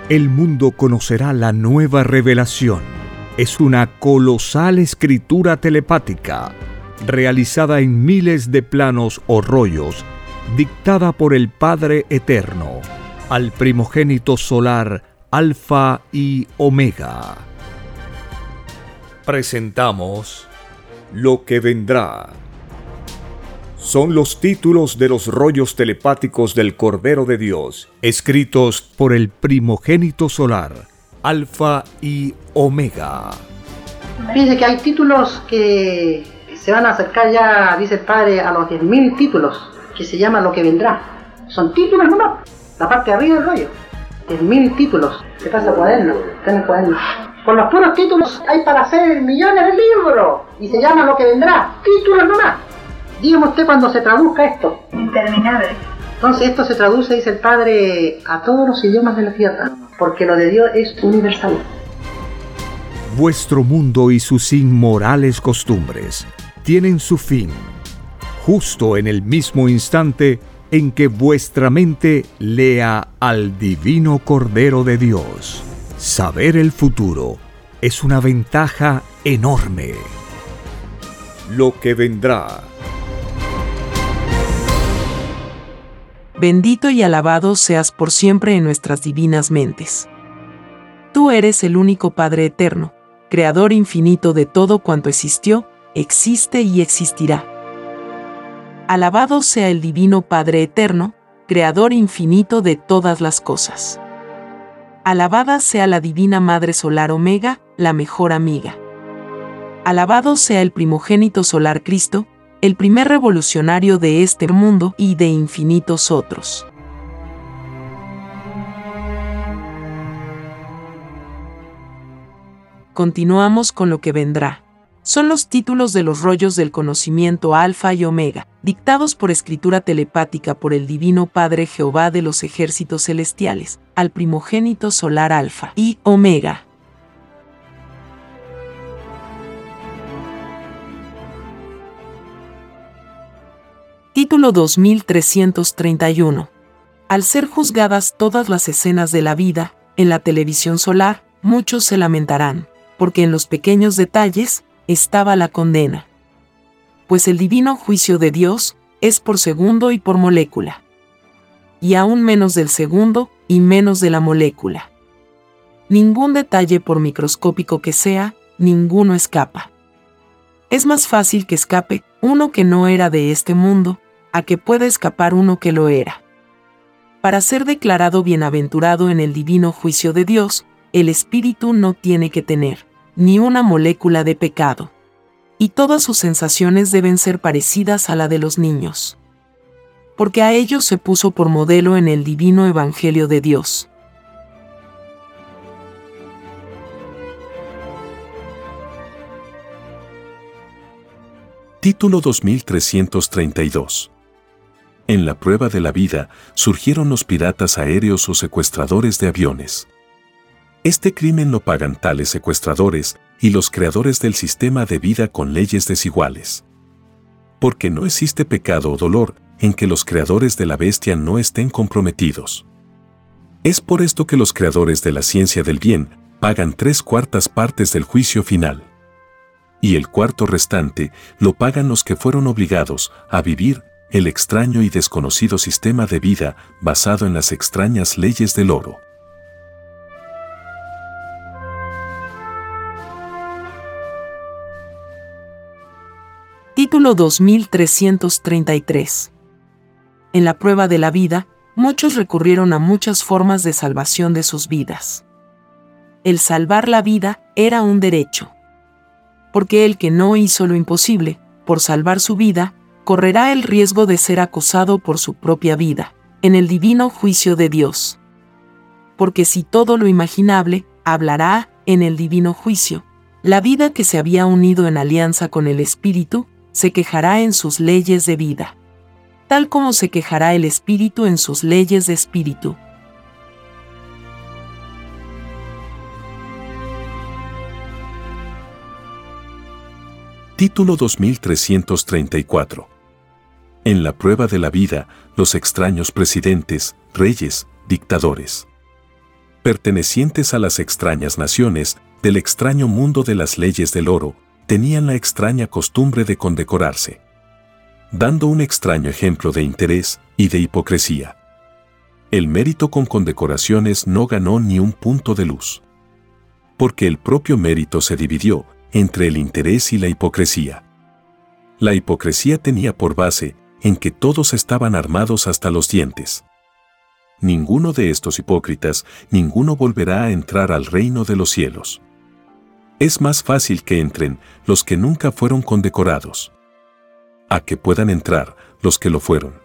El mundo conocerá la nueva revelación. Es una colosal escritura telepática, realizada en miles de planos o rollos, dictada por el Padre Eterno, al primogénito solar Alfa y Omega. Presentamos Lo que vendrá. Son los títulos de los rollos telepáticos del Cordero de Dios, escritos por el primogénito solar, Alfa y Omega. Fíjense que hay títulos que se van a acercar ya, dice el Padre, a los 10.000 títulos, que se llama Lo que vendrá. Son títulos nomás, la parte de arriba del rollo. 10.000 títulos. ¿Qué pasa, cuaderno? Está en el cuaderno. Con los puros títulos hay para hacer millones de libros, y se llama Lo que vendrá. Títulos nomás. Dígame usted cuando se traduzca esto. Interminable. Entonces esto se traduce, dice el Padre, a todos los idiomas de la tierra, porque lo de Dios es universal. Vuestro mundo y sus inmorales costumbres tienen su fin, justo en el mismo instante en que vuestra mente lea al divino Cordero de Dios. Saber el futuro es una ventaja enorme. Lo que vendrá. Bendito y alabado seas por siempre en nuestras divinas mentes. Tú eres el único Padre eterno, Creador infinito de todo cuanto existió, existe y existirá. Alabado sea el divino Padre eterno, Creador infinito de todas las cosas. Alabada sea la divina Madre Solar Omega, la mejor amiga. Alabado sea el primogénito solar Cristo, el primer revolucionario de este mundo y de infinitos otros. Continuamos con lo que vendrá. Son los títulos de los rollos del conocimiento Alfa y Omega, dictados por escritura telepática por el Divino Padre Jehová de los ejércitos celestiales, al primogénito solar Alfa y Omega. Título 2331. Al ser juzgadas todas las escenas de la vida, en la televisión solar, muchos se lamentarán, porque en los pequeños detalles estaba la condena. Pues el divino juicio de Dios es por segundo y por molécula. Y aún menos del segundo y menos de la molécula. Ningún detalle, por microscópico que sea, ninguno escapa. Es más fácil que escape uno que no era de este mundo, a que pueda escapar uno que lo era. Para ser declarado bienaventurado en el divino juicio de Dios, el espíritu no tiene que tener ni una molécula de pecado. Y todas sus sensaciones deben ser parecidas a la de los niños. Porque a ellos se puso por modelo en el divino evangelio de Dios. Título 2332. En la prueba de la vida surgieron los piratas aéreos o secuestradores de aviones. Este crimen lo pagan tales secuestradores y los creadores del sistema de vida con leyes desiguales. Porque no existe pecado o dolor en que los creadores de la bestia no estén comprometidos. Es por esto que los creadores de la ciencia del bien pagan 3/4 partes del juicio final. Y el cuarto restante lo pagan los que fueron obligados a vivir el extraño y desconocido sistema de vida basado en las extrañas leyes del oro. Título 2333. En la prueba de la vida, muchos recurrieron a muchas formas de salvación de sus vidas. El salvar la vida era un derecho. Porque el que no hizo lo imposible, por salvar su vida, correrá el riesgo de ser acosado por su propia vida, en el divino juicio de Dios. Porque si todo lo imaginable hablará en el divino juicio, la vida que se había unido en alianza con el Espíritu, se quejará en sus leyes de vida, tal como se quejará el Espíritu en sus leyes de Espíritu. Título 2334. En la prueba de la vida, los extraños presidentes, reyes, dictadores. pertenecientes a las extrañas naciones, del extraño mundo de las leyes del oro, tenían la extraña costumbre de condecorarse, dando un extraño ejemplo de interés y de hipocresía. El mérito con condecoraciones no ganó ni un punto de luz, porque el propio mérito se dividió entre el interés y la hipocresía. La hipocresía tenía por base en que todos estaban armados hasta los dientes. Ninguno de estos hipócritas, ninguno volverá a entrar al reino de los cielos. Es más fácil que entren los que nunca fueron condecorados, a que puedan entrar los que lo fueron.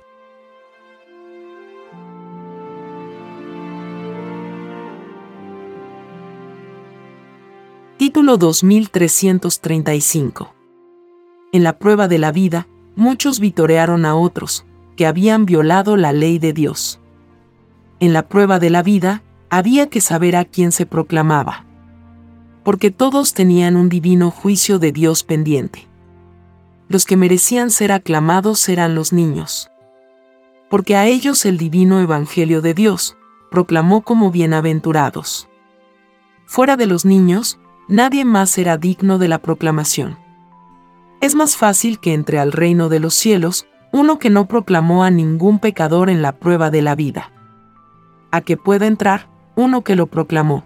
Título 2335. En la prueba de la vida, muchos vitorearon a otros, que habían violado la ley de Dios. En la prueba de la vida, había que saber a quién se proclamaba, porque todos tenían un divino juicio de Dios pendiente. Los que merecían ser aclamados eran los niños, porque a ellos el divino evangelio de Dios proclamó como bienaventurados. Fuera de los niños, nadie más era digno de la proclamación. Es más fácil que entre al reino de los cielos uno que no proclamó a ningún pecador en la prueba de la vida, a que pueda entrar uno que lo proclamó.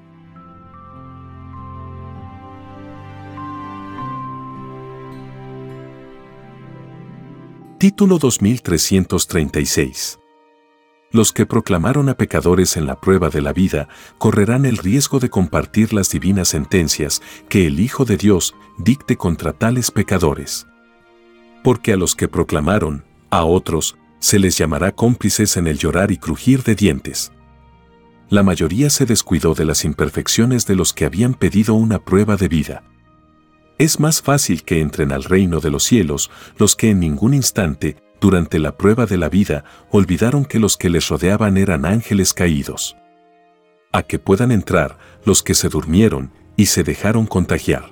Título 2336. Los que proclamaron a pecadores en la prueba de la vida correrán el riesgo de compartir las divinas sentencias que el Hijo de Dios dicte contra tales pecadores. Porque a los que proclamaron, a otros, se les llamará cómplices en el llorar y crujir de dientes. La mayoría se descuidó de las imperfecciones de los que habían pedido una prueba de vida. Es más fácil que entren al reino de los cielos los que en ningún instante, durante la prueba de la vida, olvidaron que los que les rodeaban eran ángeles caídos, a que puedan entrar los que se durmieron y se dejaron contagiar.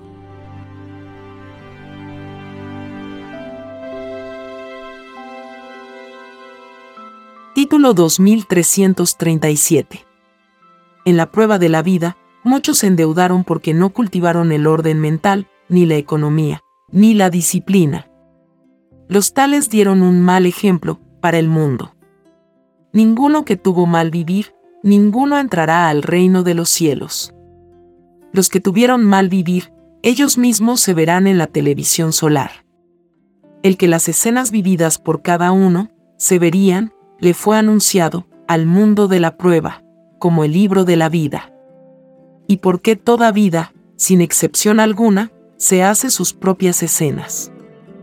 Título 2337. En la prueba de la vida, muchos se endeudaron porque no cultivaron el orden mental, ni la economía, ni la disciplina. Los tales dieron un mal ejemplo para el mundo. Ninguno que tuvo mal vivir, ninguno entrará al reino de los cielos. Los que tuvieron mal vivir, ellos mismos se verán en la televisión solar. El que las escenas vividas por cada uno se verían, le fue anunciado al mundo de la prueba, como el libro de la vida. ¿Y por qué toda vida, sin excepción alguna, se hace sus propias escenas?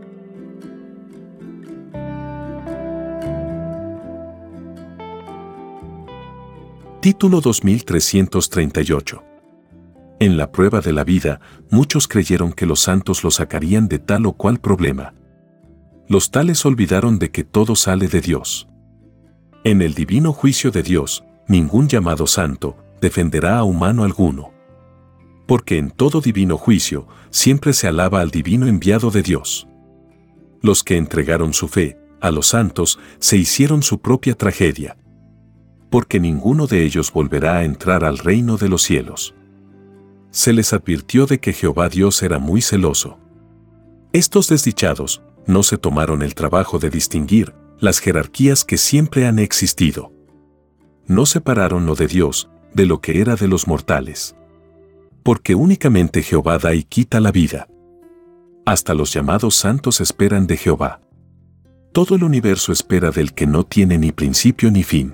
Título 2338. En la prueba de la vida, muchos creyeron que los santos los sacarían de tal o cual problema. Los tales olvidaron de que todo sale de Dios. En el divino juicio de Dios, ningún llamado santo defenderá a humano alguno. Porque en todo divino juicio siempre se alaba al divino enviado de Dios. Los que entregaron su fe a los santos se hicieron su propia tragedia. Porque ninguno de ellos volverá a entrar al reino de los cielos. Se les advirtió de que Jehová Dios era muy celoso. Estos desdichados no se tomaron el trabajo de distinguir las jerarquías que siempre han existido. No separaron lo de Dios de lo que era de los mortales. Porque únicamente Jehová da y quita la vida. Hasta los llamados santos esperan de Jehová. Todo el universo espera del que no tiene ni principio ni fin.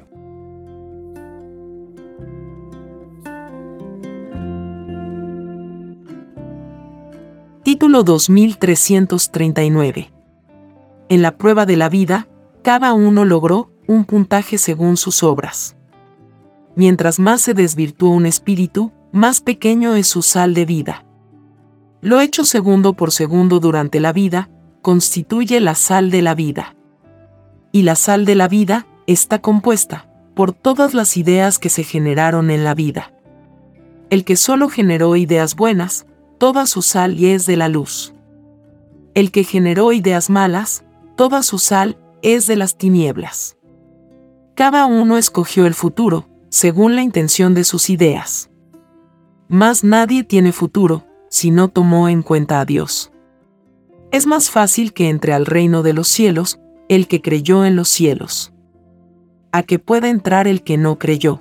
Título 2339. En la prueba de la vida, cada uno logró un puntaje según sus obras. Mientras más se desvirtúa un espíritu, más pequeño es su sal de vida. Lo hecho segundo por segundo durante la vida, constituye la sal de la vida. Y la sal de la vida está compuesta por todas las ideas que se generaron en la vida. El que solo generó ideas buenas, toda su sal y es de la luz. El que generó ideas malas, toda su sal es de las tinieblas. Cada uno escogió el futuro, según la intención de sus ideas. Mas nadie tiene futuro, si no tomó en cuenta a Dios. Es más fácil que entre al reino de los cielos, el que creyó en los cielos, a que pueda entrar el que no creyó.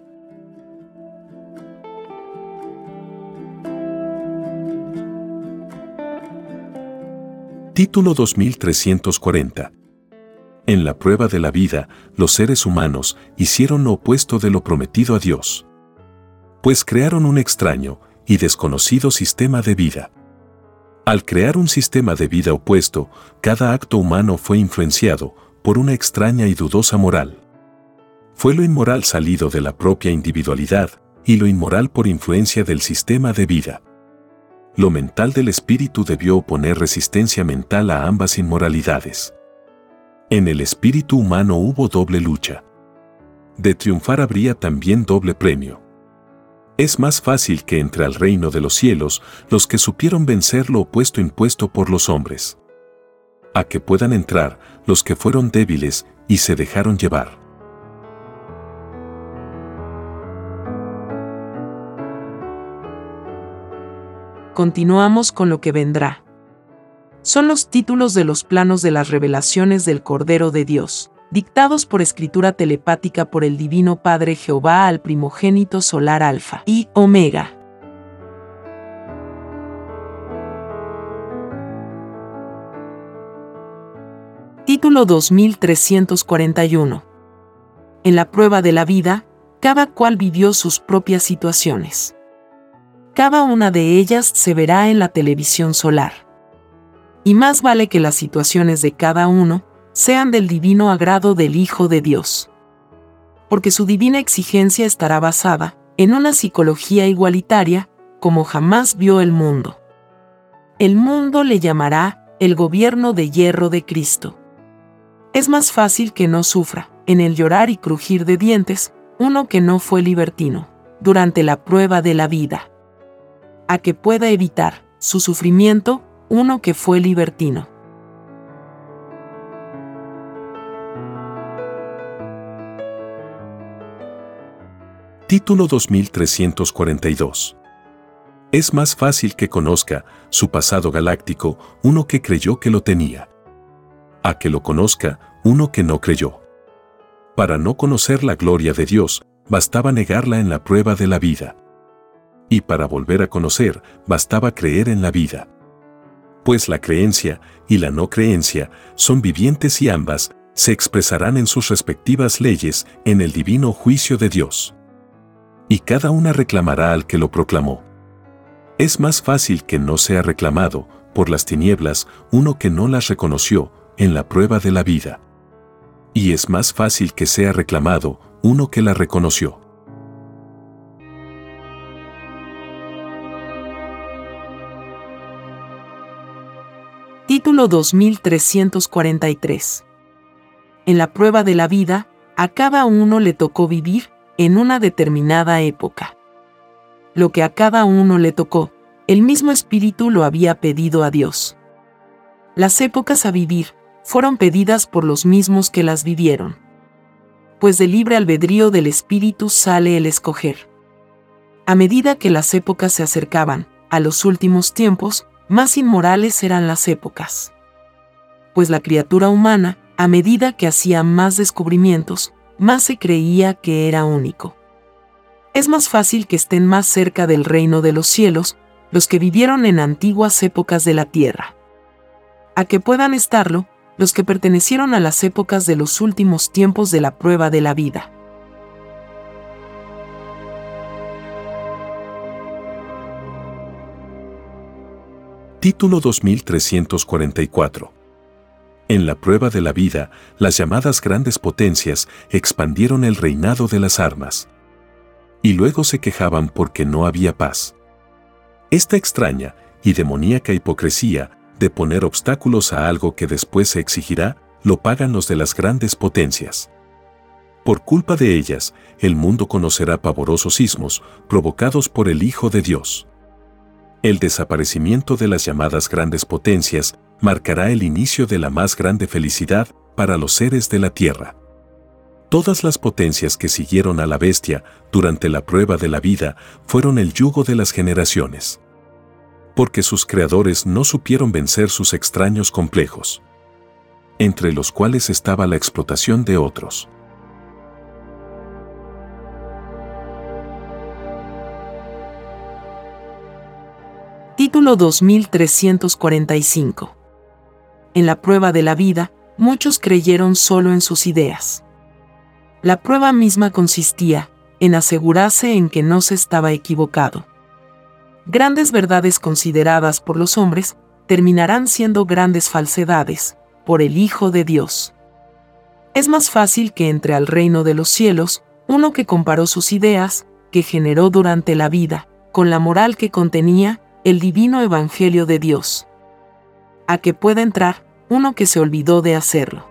Título 2340. En la prueba de la vida, los seres humanos hicieron lo opuesto de lo prometido a Dios. Pues crearon un extraño y desconocido sistema de vida. Al crear un sistema de vida opuesto, cada acto humano fue influenciado por una extraña y dudosa moral. Fue lo inmoral salido de la propia individualidad y lo inmoral por influencia del sistema de vida. Lo mental del espíritu debió oponer resistencia mental a ambas inmoralidades. En el espíritu humano hubo doble lucha. De triunfar habría también doble premio. Es más fácil que entre al reino de los cielos los que supieron vencer lo opuesto impuesto por los hombres, a que puedan entrar los que fueron débiles y se dejaron llevar. Continuamos con lo que vendrá. Son los títulos de los planos de las revelaciones del Cordero de Dios, dictados por escritura telepática por el Divino Padre Jehová al primogénito solar Alfa y Omega. Título 2341. En la prueba de la vida, cada cual vivió sus propias situaciones. Cada una de ellas se verá en la televisión solar. Y más vale que las situaciones de cada uno sean del divino agrado del Hijo de Dios. Porque su divina exigencia estará basada en una psicología igualitaria como jamás vio el mundo. El mundo le llamará el gobierno de hierro de Cristo. Es más fácil que no sufra, en el llorar y crujir de dientes, uno que no fue libertino durante la prueba de la vida, a que pueda evitar su sufrimiento uno que fue libertino. Título 2342. Es más fácil que conozca su pasado galáctico uno que creyó que lo tenía, a que lo conozca uno que no creyó. Para no conocer la gloria de Dios, bastaba negarla en la prueba de la vida. Y para volver a conocer, bastaba creer en la vida. Pues la creencia y la no creencia son vivientes y ambas se expresarán en sus respectivas leyes en el divino juicio de Dios. Y cada una reclamará al que lo proclamó. Es más fácil que no sea reclamado por las tinieblas uno que no las reconoció en la prueba de la vida. Y es más fácil que sea reclamado uno que la reconoció. Título 2343. En la prueba de la vida, a cada uno le tocó vivir en una determinada época. Lo que a cada uno le tocó, el mismo espíritu lo había pedido a Dios. Las épocas a vivir fueron pedidas por los mismos que las vivieron. Pues del libre albedrío del espíritu sale el escoger. A medida que las épocas se acercaban a los últimos tiempos, más inmorales eran las épocas. Pues la criatura humana, a medida que hacía más descubrimientos, más se creía que era único. Es más fácil que estén más cerca del reino de los cielos los que vivieron en antiguas épocas de la tierra, a que puedan estarlo los que pertenecieron a las épocas de los últimos tiempos de la prueba de la vida. Título 2344. En la prueba de la vida, las llamadas grandes potencias expandieron el reinado de las armas. Y luego se quejaban porque no había paz. Esta extraña y demoníaca hipocresía de poner obstáculos a algo que después se exigirá, lo pagan los de las grandes potencias. Por culpa de ellas, el mundo conocerá pavorosos sismos provocados por el Hijo de Dios. El desaparecimiento de las llamadas grandes potencias marcará el inicio de la más grande felicidad para los seres de la tierra. Todas las potencias que siguieron a la bestia durante la prueba de la vida fueron el yugo de las generaciones. Porque sus creadores no supieron vencer sus extraños complejos, entre los cuales estaba la explotación de otros. Título 2345. En la prueba de la vida, muchos creyeron solo en sus ideas. La prueba misma consistía en asegurarse en que no se estaba equivocado. Grandes verdades consideradas por los hombres terminarán siendo grandes falsedades por el Hijo de Dios. Es más fácil que entre al reino de los cielos uno que comparó sus ideas, que generó durante la vida, con la moral que contenía el divino Evangelio de Dios, a que pueda entrar uno que se olvidó de hacerlo.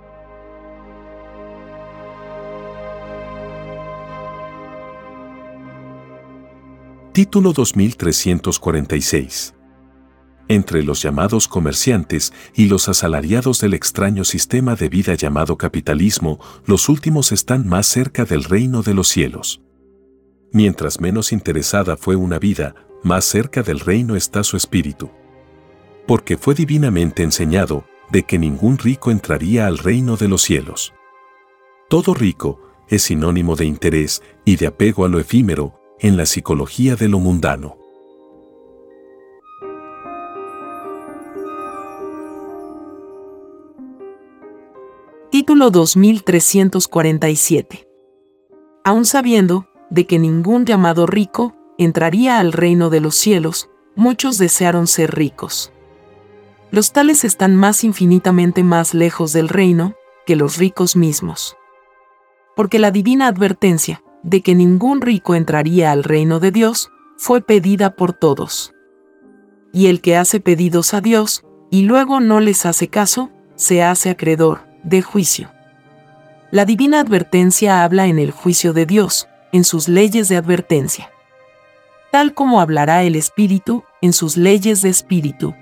Título 2346. Entre los llamados comerciantes y los asalariados del extraño sistema de vida llamado capitalismo, los últimos están más cerca del reino de los cielos. Mientras menos interesada fue una vida, más cerca del reino está su espíritu. Porque fue divinamente enseñado de que ningún rico entraría al reino de los cielos. Todo rico es sinónimo de interés y de apego a lo efímero en la psicología de lo mundano. Título 2347. Aun sabiendo de que ningún llamado rico entraría al reino de los cielos, muchos desearon ser ricos. Los tales están infinitamente más lejos del reino que los ricos mismos. Porque la divina advertencia de que ningún rico entraría al reino de Dios fue pedida por todos. Y el que hace pedidos a Dios y luego no les hace caso, se hace acreedor de juicio. La divina advertencia habla en el juicio de Dios, en sus leyes de advertencia, tal como hablará el Espíritu en sus leyes de Espíritu.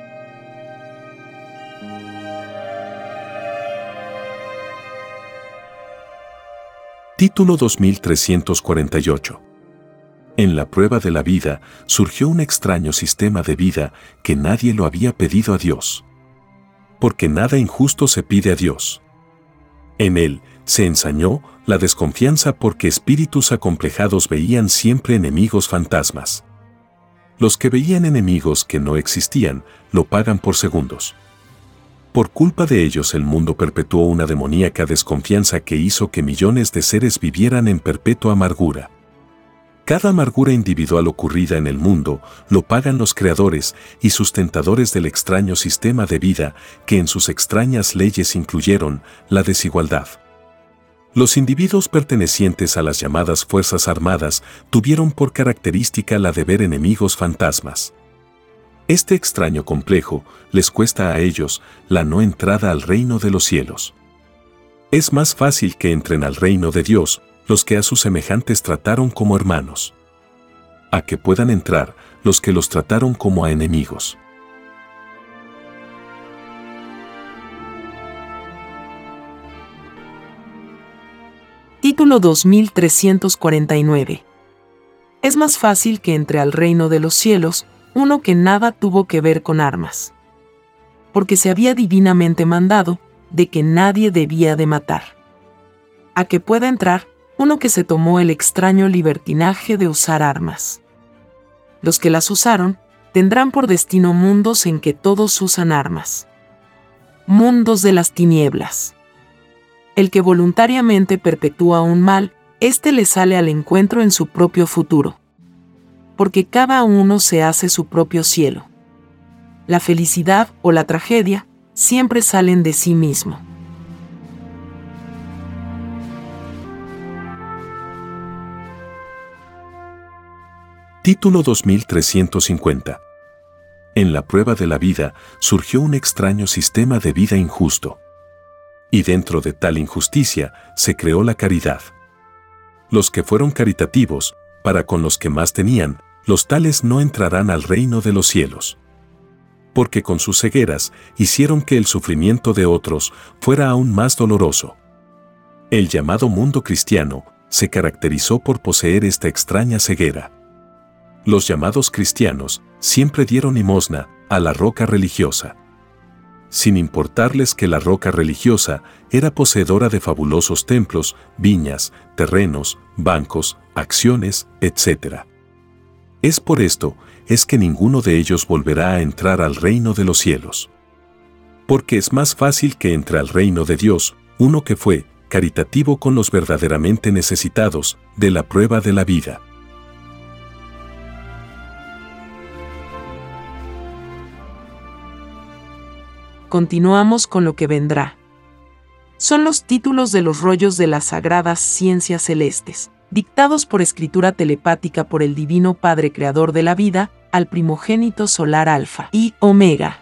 Título 2348. En la prueba de la vida surgió un extraño sistema de vida que nadie lo había pedido a Dios. Porque nada injusto se pide a Dios. En él se ensañó la desconfianza porque espíritus acomplejados veían siempre enemigos fantasmas. Los que veían enemigos que no existían, lo pagan por segundos. Por culpa de ellos el mundo perpetuó una demoníaca desconfianza que hizo que millones de seres vivieran en perpetua amargura. Cada amargura individual ocurrida en el mundo lo pagan los creadores y sustentadores del extraño sistema de vida que en sus extrañas leyes incluyeron la desigualdad. Los individuos pertenecientes a las llamadas Fuerzas Armadas tuvieron por característica la de ver enemigos fantasmas. Este extraño complejo les cuesta a ellos la no entrada al reino de los cielos. Es más fácil que entren al reino de Dios los que a sus semejantes trataron como hermanos, a que puedan entrar los que los trataron como a enemigos. Título 2349. Es más fácil que entre al reino de los cielos uno que nada tuvo que ver con armas, porque se había divinamente mandado de que nadie debía de matar, a que pueda entrar uno que se tomó el extraño libertinaje de usar armas. Los que las usaron tendrán por destino mundos en que todos usan armas. Mundos de las tinieblas. El que voluntariamente perpetúa un mal, éste le sale al encuentro en su propio futuro. Porque cada uno se hace su propio cielo. La felicidad o la tragedia siempre salen de sí mismo. Título 2350. En la prueba de la vida surgió un extraño sistema de vida injusto. Y dentro de tal injusticia se creó la caridad. Los que fueron caritativos, para con los que más tenían, los tales no entrarán al reino de los cielos. Porque con sus cegueras hicieron que el sufrimiento de otros fuera aún más doloroso. El llamado mundo cristiano se caracterizó por poseer esta extraña ceguera. Los llamados cristianos siempre dieron limosna a la roca religiosa, sin importarles que la roca religiosa era poseedora de fabulosos templos, viñas, terrenos, bancos, acciones, etc. Es por esto es que ninguno de ellos volverá a entrar al reino de los cielos. Porque es más fácil que entre al reino de Dios uno que fue caritativo con los verdaderamente necesitados de la prueba de la vida. Continuamos con lo que vendrá. Son los títulos de los rollos de las sagradas ciencias celestes, dictados por escritura telepática por el Divino Padre Creador de la vida, al primogénito solar Alfa y Omega.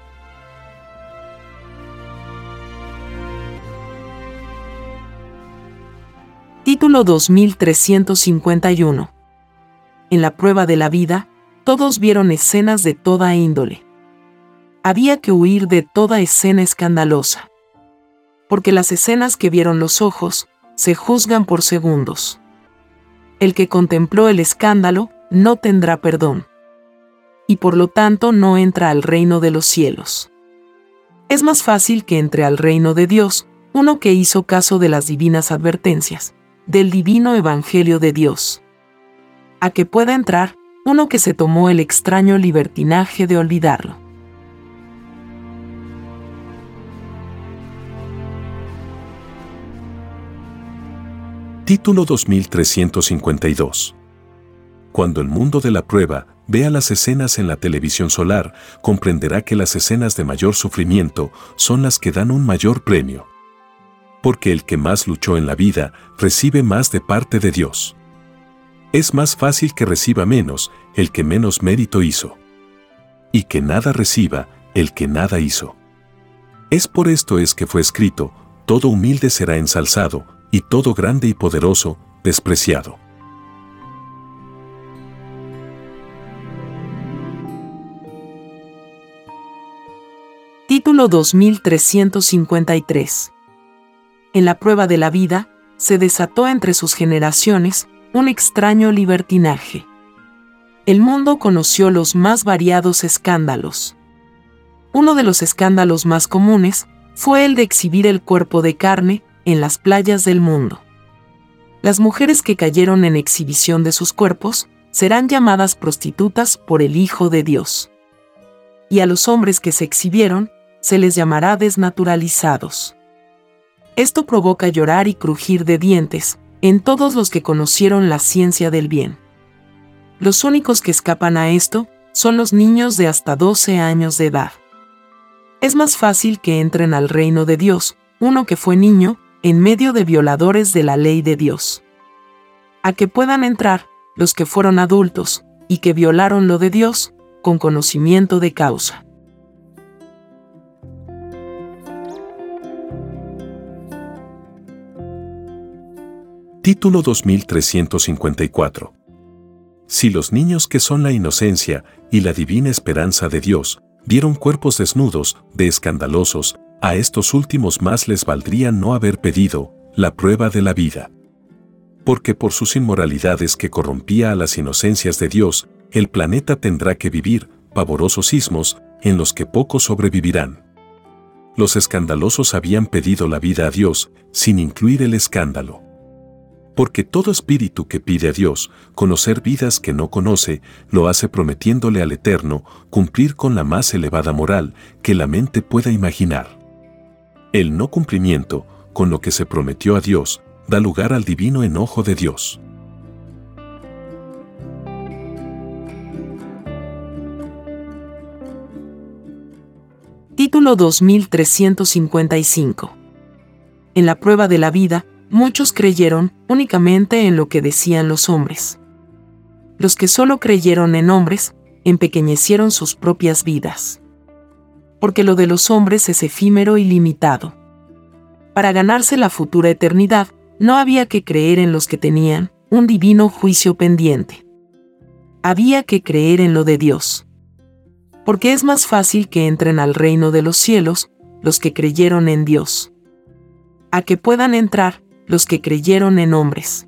Título 2351. En la prueba de la vida, todos vieron escenas de toda índole. Había que huir de toda escena escandalosa, porque las escenas que vieron los ojos se juzgan por segundos. El que contempló el escándalo no tendrá perdón, y por lo tanto no entra al reino de los cielos. Es más fácil que entre al reino de Dios uno que hizo caso de las divinas advertencias, del divino evangelio de Dios, a que pueda entrar uno que se tomó el extraño libertinaje de olvidarlo. Título 2352. Cuando el mundo de la prueba vea las escenas en la televisión solar, comprenderá que las escenas de mayor sufrimiento son las que dan un mayor premio. Porque el que más luchó en la vida recibe más de parte de Dios. Es más fácil que reciba menos el que menos mérito hizo, y que nada reciba el que nada hizo. Es por esto es que fue escrito: todo humilde será ensalzado, y todo grande y poderoso despreciado. Título 2353. En la prueba de la vida, se desató entre sus generaciones un extraño libertinaje. El mundo conoció los más variados escándalos. Uno de los escándalos más comunes fue el de exhibir el cuerpo de carne en las playas del mundo. Las mujeres que cayeron en exhibición de sus cuerpos serán llamadas prostitutas por el Hijo de Dios. Y a los hombres que se exhibieron se les llamará desnaturalizados. Esto provoca llorar y crujir de dientes en todos los que conocieron la ciencia del bien. Los únicos que escapan a esto son los niños de hasta 12 años de edad. Es más fácil que entren al reino de Dios uno que fue niño en medio de violadores de la ley de Dios, a que puedan entrar los que fueron adultos y que violaron lo de Dios con conocimiento de causa. Título 2354. Si los niños que son la inocencia y la divina esperanza de Dios vieron cuerpos desnudos, de escandalosos, a estos últimos más les valdría no haber pedido la prueba de la vida. Porque por sus inmoralidades que corrompía a las inocencias de Dios, el planeta tendrá que vivir pavorosos sismos en los que pocos sobrevivirán. Los escandalosos habían pedido la vida a Dios sin incluir el escándalo. Porque todo espíritu que pide a Dios conocer vidas que no conoce, lo hace prometiéndole al Eterno cumplir con la más elevada moral que la mente pueda imaginar. El no cumplimiento con lo que se prometió a Dios da lugar al divino enojo de Dios. Título 2355. En la prueba de la vida, muchos creyeron únicamente en lo que decían los hombres. Los que solo creyeron en hombres, empequeñecieron sus propias vidas. Porque lo de los hombres es efímero y limitado. Para ganarse la futura eternidad, no había que creer en los que tenían un divino juicio pendiente. Había que creer en lo de Dios. Porque es más fácil que entren al reino de los cielos los que creyeron en Dios, a que puedan entrar los que creyeron en hombres.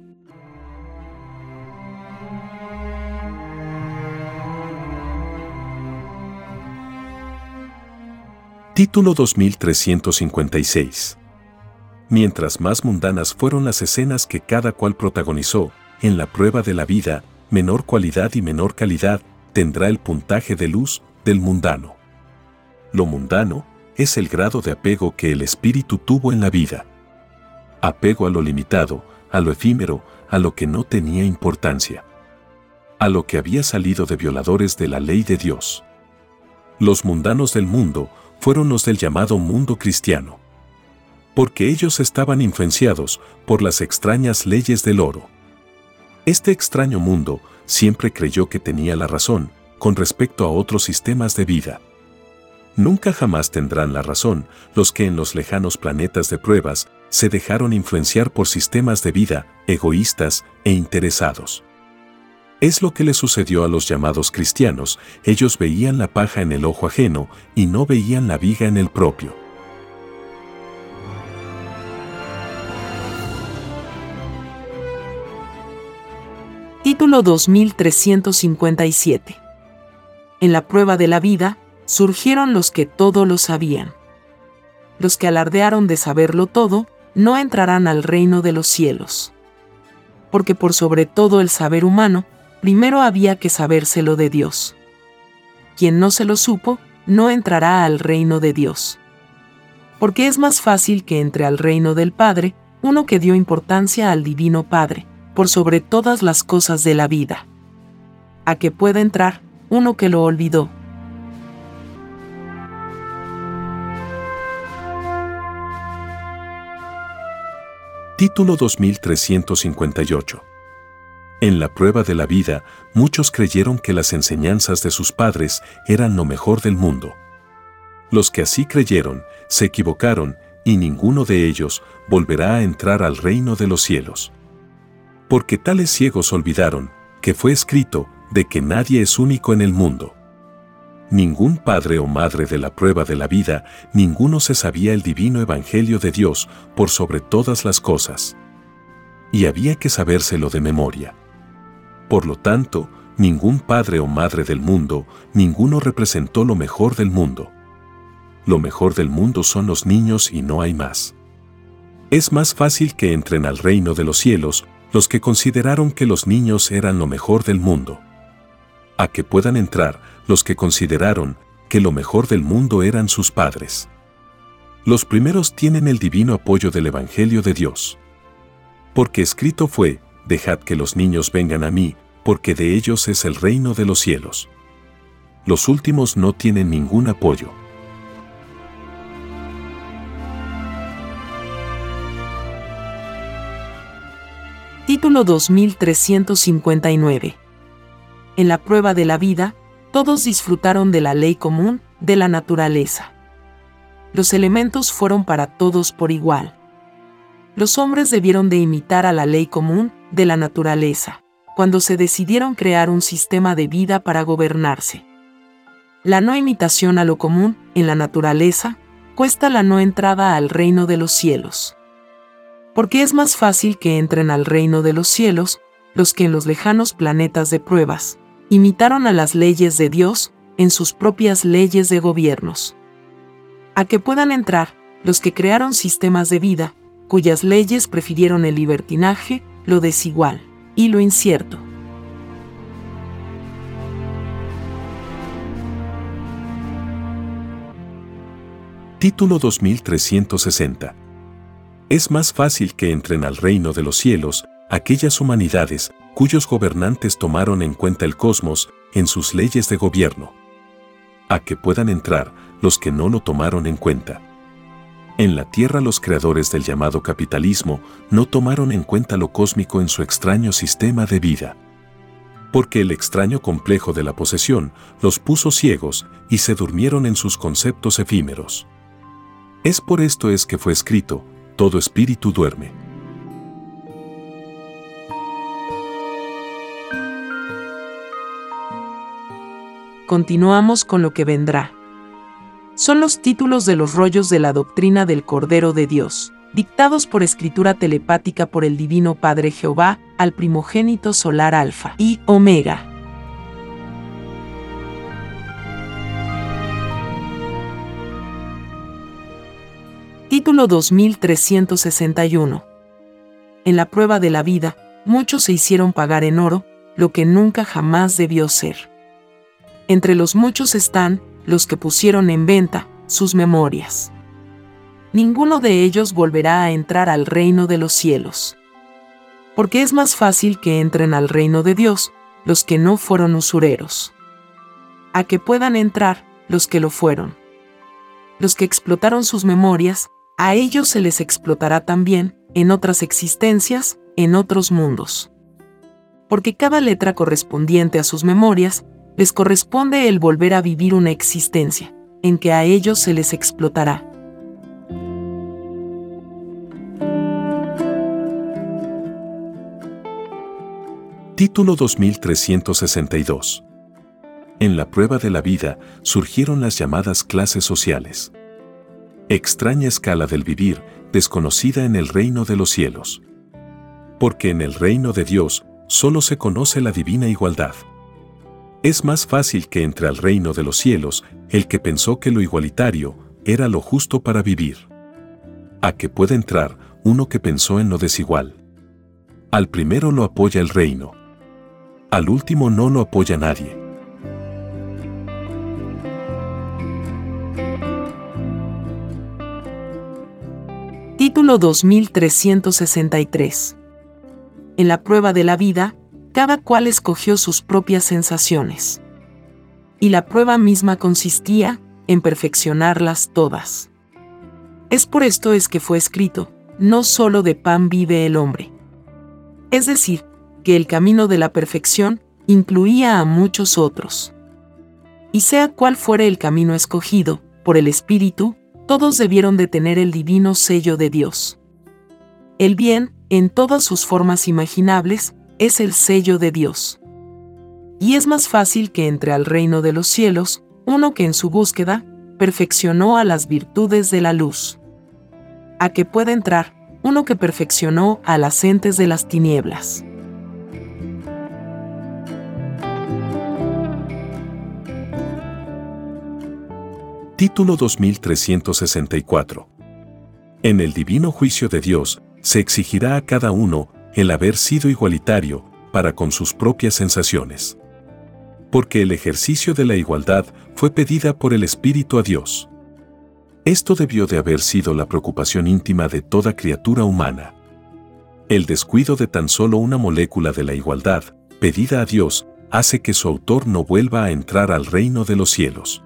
Título 2356. Mientras más mundanas fueron las escenas que cada cual protagonizó, en la prueba de la vida, menor cualidad y menor calidad tendrá el puntaje de luz del mundano. Lo mundano es el grado de apego que el espíritu tuvo en la vida. Apego a lo limitado, a lo efímero, a lo que no tenía importancia. A lo que había salido de violadores de la ley de Dios. Los mundanos del mundo fueron los del llamado mundo cristiano. Porque ellos estaban influenciados por las extrañas leyes del oro. Este extraño mundo siempre creyó que tenía la razón con respecto a otros sistemas de vida. Nunca jamás tendrán la razón los que en los lejanos planetas de pruebas se dejaron influenciar por sistemas de vida egoístas e interesados. Es lo que le sucedió a los llamados cristianos. Ellos veían la paja en el ojo ajeno y no veían la viga en el propio. Título 2357. En la prueba de la vida, surgieron los que todo lo sabían. Los que alardearon de saberlo todo, no entrarán al reino de los cielos. Porque por sobre todo el saber humano, primero había que sabérselo de Dios. Quien no se lo supo, no entrará al reino de Dios. Porque es más fácil que entre al reino del Padre uno que dio importancia al Divino Padre, por sobre todas las cosas de la vida, a que pueda entrar uno que lo olvidó. Título 2358. En la prueba de la vida, muchos creyeron que las enseñanzas de sus padres eran lo mejor del mundo. Los que así creyeron, se equivocaron, y ninguno de ellos volverá a entrar al reino de los cielos. Porque tales ciegos olvidaron que fue escrito de que nadie es único en el mundo. Ningún padre o madre de la prueba de la vida, ninguno se sabía el divino evangelio de Dios por sobre todas las cosas. Y había que sabérselo de memoria. Por lo tanto, ningún padre o madre del mundo, ninguno representó lo mejor del mundo. Lo mejor del mundo son los niños y no hay más. Es más fácil que entren al reino de los cielos los que consideraron que los niños eran lo mejor del mundo. A que puedan entrar los que consideraron que lo mejor del mundo eran sus padres. Los primeros tienen el divino apoyo del Evangelio de Dios. Porque escrito fue, dejad que los niños vengan a mí, porque de ellos es el reino de los cielos. Los últimos no tienen ningún apoyo. Título 2359. En la prueba de la vida, todos disfrutaron de la ley común de la naturaleza. Los elementos fueron para todos por igual. Los hombres debieron de imitar a la ley común de la naturaleza, cuando se decidieron crear un sistema de vida para gobernarse. La no imitación a lo común en la naturaleza cuesta la no entrada al reino de los cielos. Porque es más fácil que entren al reino de los cielos los que en los lejanos planetas de pruebas imitaron a las leyes de Dios en sus propias leyes de gobiernos. A que puedan entrar los que crearon sistemas de vida cuyas leyes prefirieron el libertinaje, lo desigual y lo incierto. Título 2360. Es más fácil que entren al reino de los cielos aquellas humanidades cuyos gobernantes tomaron en cuenta el cosmos en sus leyes de gobierno. A que puedan entrar los que no lo tomaron en cuenta. En la Tierra los creadores del llamado capitalismo no tomaron en cuenta lo cósmico en su extraño sistema de vida. Porque el extraño complejo de la posesión los puso ciegos y se durmieron en sus conceptos efímeros. Es por esto es que fue escrito, todo espíritu duerme. Continuamos con lo que vendrá. Son los títulos de los rollos de la doctrina del Cordero de Dios, dictados por escritura telepática por el Divino Padre Jehová, al primogénito solar Alfa y Omega. Título 2361. En la prueba de la vida, muchos se hicieron pagar en oro, lo que nunca jamás debió ser. Entre los muchos están los que pusieron en venta sus memorias. Ninguno de ellos volverá a entrar al reino de los cielos. Porque es más fácil que entren al reino de Dios los que no fueron usureros, a que puedan entrar los que lo fueron. Los que explotaron sus memorias, a ellos se les explotará también, en otras existencias, en otros mundos. Porque cada letra correspondiente a sus memorias, les corresponde el volver a vivir una existencia, en que a ellos se les explotará. Título 2362. En la prueba de la vida surgieron las llamadas clases sociales. Extraña escala del vivir, desconocida en el reino de los cielos. Porque en el reino de Dios solo se conoce la divina igualdad. Es más fácil que entre al reino de los cielos el que pensó que lo igualitario era lo justo para vivir, a que pueda entrar uno que pensó en lo desigual. Al primero lo apoya el reino. Al último no lo apoya nadie. Título 2363. En la prueba de la vida, cada cual escogió sus propias sensaciones. Y la prueba misma consistía en perfeccionarlas todas. Es por esto es que fue escrito, no solo de pan vive el hombre. Es decir, que el camino de la perfección incluía a muchos otros. Y sea cual fuere el camino escogido, por el Espíritu, todos debieron de tener el divino sello de Dios. El bien, en todas sus formas imaginables, es el sello de Dios. Y es más fácil que entre al reino de los cielos, uno que en su búsqueda, perfeccionó a las virtudes de la luz. A que pueda entrar, uno que perfeccionó a las entes de las tinieblas. Título 2364. En el divino juicio de Dios, se exigirá a cada uno el haber sido igualitario para con sus propias sensaciones. Porque el ejercicio de la igualdad fue pedida por el Espíritu a Dios. Esto debió de haber sido la preocupación íntima de toda criatura humana. El descuido de tan solo una molécula de la igualdad, pedida a Dios, hace que su autor no vuelva a entrar al reino de los cielos.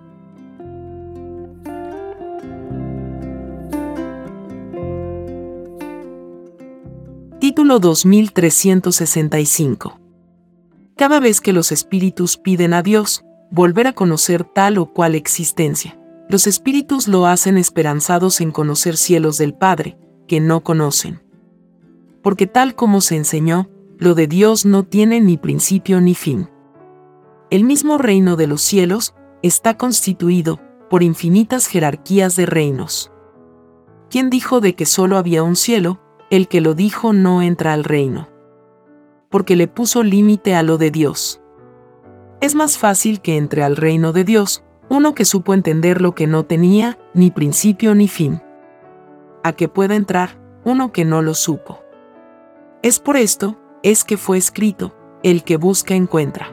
Título 2365. Cada vez que los espíritus piden a Dios volver a conocer tal o cual existencia, los espíritus lo hacen esperanzados en conocer cielos del Padre, que no conocen. Porque tal como se enseñó, lo de Dios no tiene ni principio ni fin. El mismo reino de los cielos está constituido por infinitas jerarquías de reinos. ¿Quién dijo de que solo había un cielo? El que lo dijo no entra al reino. Porque le puso límite a lo de Dios. Es más fácil que entre al reino de Dios uno que supo entender lo que no tenía ni principio ni fin, a que pueda entrar uno que no lo supo. Es por esto, es que fue escrito, el que busca encuentra.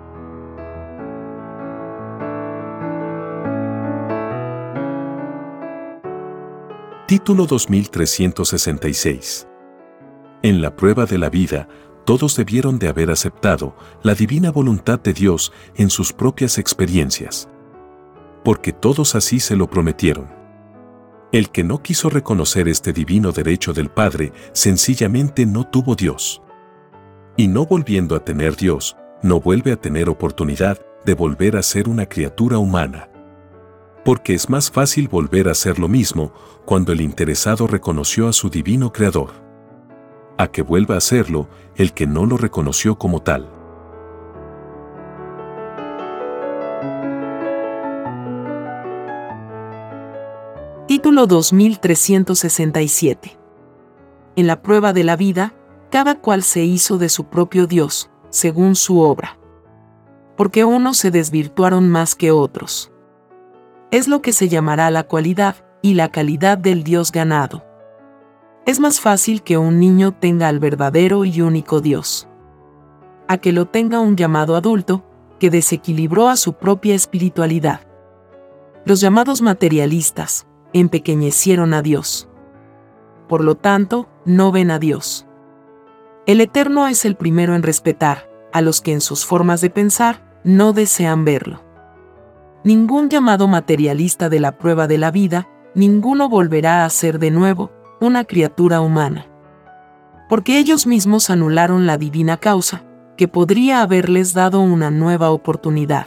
Título 2366. En la prueba de la vida, todos debieron de haber aceptado la divina voluntad de Dios en sus propias experiencias. Porque todos así se lo prometieron. El que no quiso reconocer este divino derecho del Padre, sencillamente no tuvo Dios. Y no volviendo a tener Dios, no vuelve a tener oportunidad de volver a ser una criatura humana. Porque es más fácil volver a hacer lo mismo cuando el interesado reconoció a su divino Creador, a que vuelva a hacerlo el que no lo reconoció como tal. Título 2367. en la prueba de la vida, cada cual se hizo de su propio Dios, según su obra. Porque unos se desvirtuaron más que otros. Es lo que se llamará la cualidad y la calidad del Dios ganado. Es más fácil que un niño tenga al verdadero y único Dios, a que lo tenga un llamado adulto, que desequilibró a su propia espiritualidad. Los llamados materialistas empequeñecieron a Dios. Por lo tanto, no ven a Dios. El Eterno es el primero en respetar a los que en sus formas de pensar no desean verlo. Ningún llamado materialista de la prueba de la vida, ninguno volverá a ser de nuevo una criatura humana. Porque ellos mismos anularon la divina causa, que podría haberles dado una nueva oportunidad.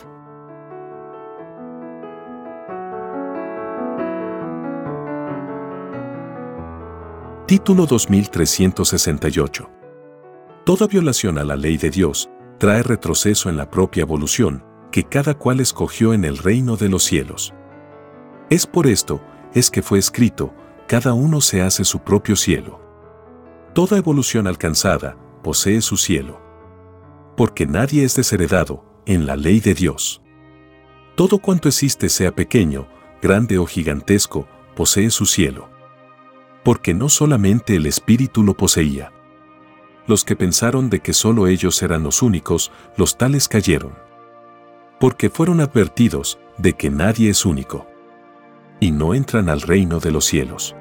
Título 2368. Toda violación a la ley de Dios trae retroceso en la propia evolución que cada cual escogió en el reino de los cielos. Es por esto, es que fue escrito, cada uno se hace su propio cielo. Toda evolución alcanzada posee su cielo. Porque nadie es desheredado en la ley de Dios. Todo cuanto existe, sea pequeño, grande o gigantesco, posee su cielo. Porque no solamente el Espíritu lo poseía. Los que pensaron de que solo ellos eran los únicos, los tales cayeron. Porque fueron advertidos de que nadie es único. Y no entran al reino de los cielos.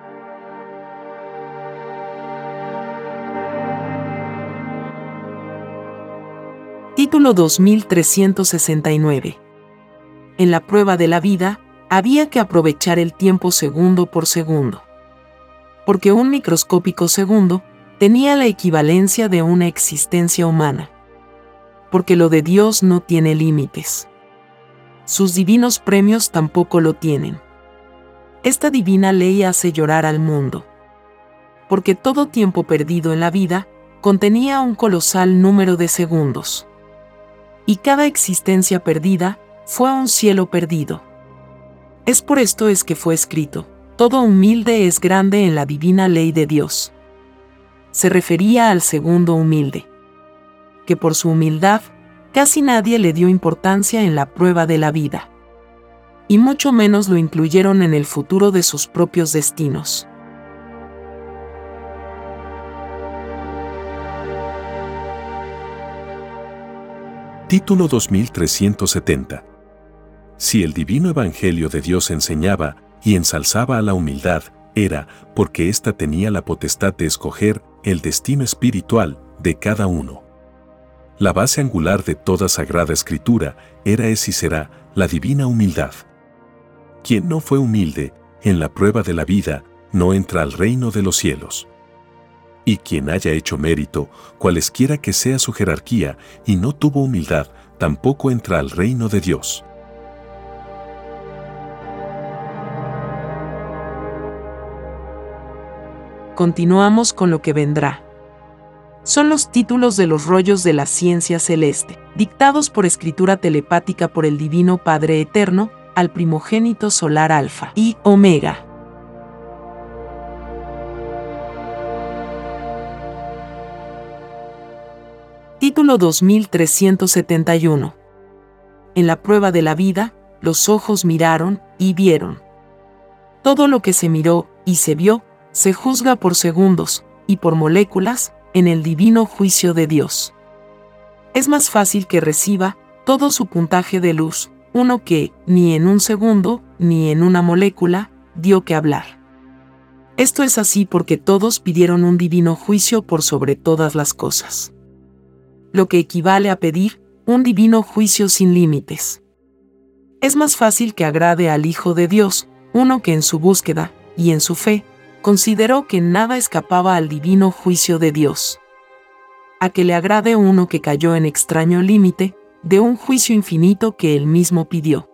Título 2369. En la prueba de la vida, había que aprovechar el tiempo segundo por segundo. Porque un microscópico segundo tenía la equivalencia de una existencia humana. Porque lo de Dios no tiene límites. Sus divinos premios tampoco lo tienen. Esta divina ley hace llorar al mundo. Porque todo tiempo perdido en la vida contenía un colosal número de segundos. Y cada existencia perdida fue un cielo perdido. Es por esto es que fue escrito, todo humilde es grande en la divina ley de Dios. Se refería al segundo humilde, que por su humildad casi nadie le dio importancia en la prueba de la vida. Y mucho menos lo incluyeron en el futuro de sus propios destinos. Título 2370. Si el divino evangelio de Dios enseñaba y ensalzaba a la humildad, era porque ésta tenía la potestad de escoger el destino espiritual de cada uno. La base angular de toda sagrada escritura era y será la divina humildad. Quien no fue humilde en la prueba de la vida no entra al reino de los cielos. Y quien haya hecho mérito, cualesquiera que sea su jerarquía, y no tuvo humildad, tampoco entra al reino de Dios. Continuamos con lo que vendrá. Son los títulos de los rollos de la ciencia celeste, dictados por escritura telepática por el Divino Padre Eterno, al primogénito solar Alfa y Omega. Título 2371. En la prueba de la vida, los ojos miraron y vieron. Todo lo que se miró y se vio, se juzga por segundos y por moléculas en el divino juicio de Dios. Es más fácil que reciba todo su puntaje de luz, uno que, ni en un segundo, ni en una molécula, dio que hablar. Esto es así porque todos pidieron un divino juicio por sobre todas las cosas. Lo que equivale a pedir un divino juicio sin límites. Es más fácil que agrade al Hijo de Dios, uno que en su búsqueda y en su fe consideró que nada escapaba al divino juicio de Dios, a que le agrade uno que cayó en extraño límite de un juicio infinito que él mismo pidió.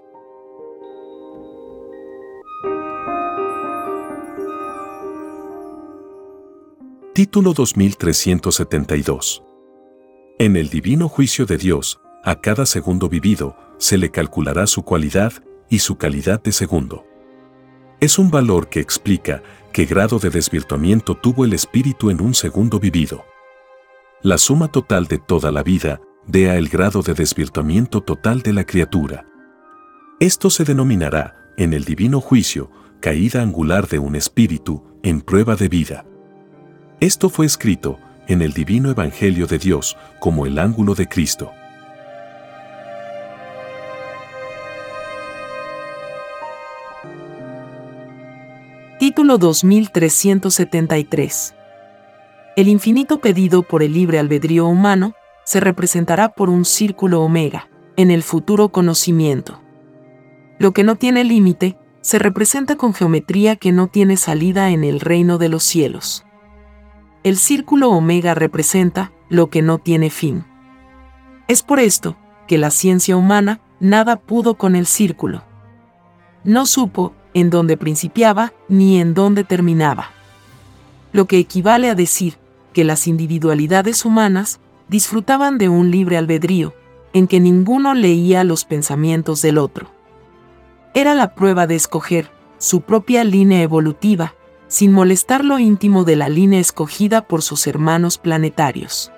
Título 2372. En el divino juicio de Dios, a cada segundo vivido, se le calculará su cualidad y su calidad de segundo. Es un valor que explica qué grado de desvirtuamiento tuvo el espíritu en un segundo vivido. La suma total de toda la vida da el grado de desvirtuamiento total de la criatura. Esto se denominará, en el divino juicio, caída angular de un espíritu en prueba de vida. Esto fue escrito en el divino Evangelio de Dios como el ángulo de Cristo. Título 2373. El infinito pedido por el libre albedrío humano se representará por un círculo omega, en el futuro conocimiento. Lo que no tiene límite, se representa con geometría que no tiene salida en el reino de los cielos. El círculo omega representa lo que no tiene fin. Es por esto que la ciencia humana nada pudo con el círculo. No supo en dónde principiaba ni en dónde terminaba. Lo que equivale a decir que las individualidades humanas disfrutaban de un libre albedrío, en que ninguno leía los pensamientos del otro. Era la prueba de escoger su propia línea evolutiva, sin molestar lo íntimo de la línea escogida por sus hermanos planetarios.